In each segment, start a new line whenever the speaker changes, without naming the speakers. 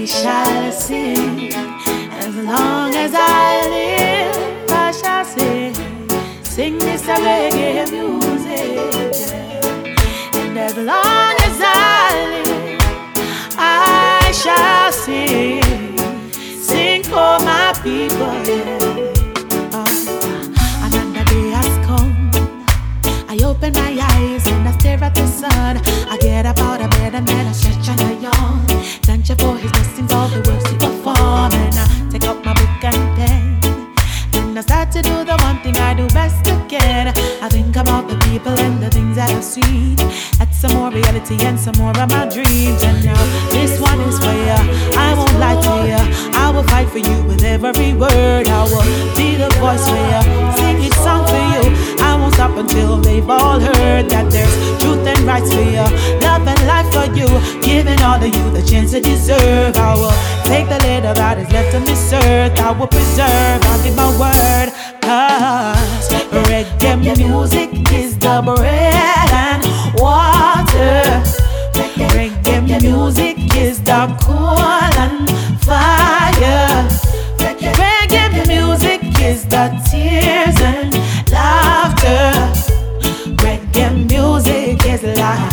shall sing. As long as I live, I shall sing. Sing this reggae music. And as long as I live, I shall sing. Sing for my people, yeah. Another day has come. I open my eyes and I stare at the sun. I get up out of bed and then I stretch and I yawn. Thank you for his blessings, all the works he perform. And I take out my book and pen, and I start to do the one thing I do best again. I think about the people and the things that I've seen. Add some more reality and some more of my dreams. And now this one is for you. I won't lie to you. I will fight for you with every word. I will be the voice for you, sing each song for you. I won't stop until they've all heard that there's truth and rights for you, love and life for you, giving all of you the chance to deserve. I will take the little that is left on this earth. I will preserve, I'll give my word. Cause reggae music is the bread and water. Reggae music is the coal and fire. Reggae music is the tears and laughter. Reggae music is life.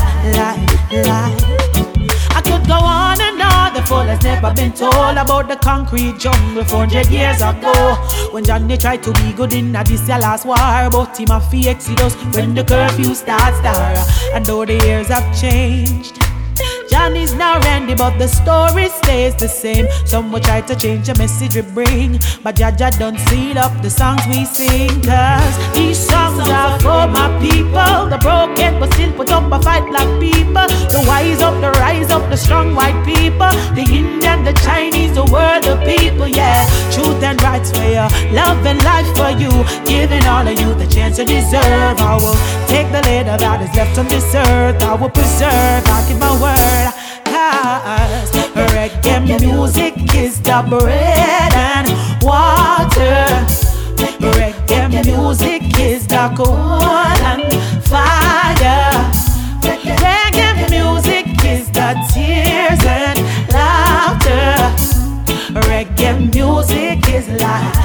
I could go on and on. The fool has never been told about the concrete jungle 400 years ago, when Johnny tried to be good in this last war, but him a fee exodus when the curfew starts there. And though the years have changed, Johnny's now Randy, but the story stays the same. Some will try to change the message we bring, but Jaja don't seal up the songs we sing. Cause these songs are for my people, the broken but still put up a fight like people. The wise up, the rise up, the strong white people, the Indian, the Chinese, the world of people, yeah. Truth and rights for you, love and life for you, giving all of you the chance to deserve. I will take the little that is left on this earth. I will preserve, I'll give my word. Cause reggae music is the bread and water. Reggae music is the coal and fire. Reggae music is the tears and laughter. Reggae music is life.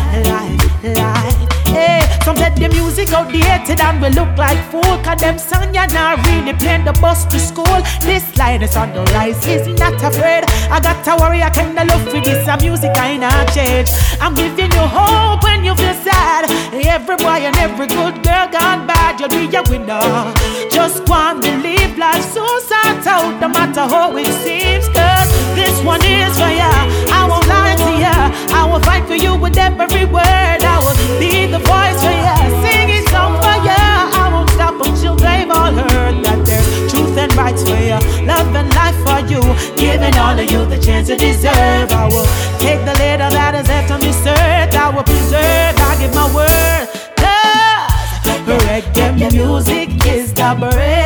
Hey, some said the music outdated and we look like fool, cause them song ya not really playing the bus to school. This line is on the rise, is not afraid. I got to worry, I kinda love for this music I not change. I'm giving you hope when you feel sad. Every boy and every good girl gone bad, you'll be a winner. Just go and believe life soon sort out, no matter how it seems. Cause this one is for ya, I won't lie to ya. I will fight for you with every word. I will be the voice for ya, sing it song for ya. I won't stop until they've all heard that there's truth and rights for ya, love and life for you, giving all of you the chance to deserve. I will take the little that is left on this earth. I will preserve, I give my word. Cause reggae music is the bread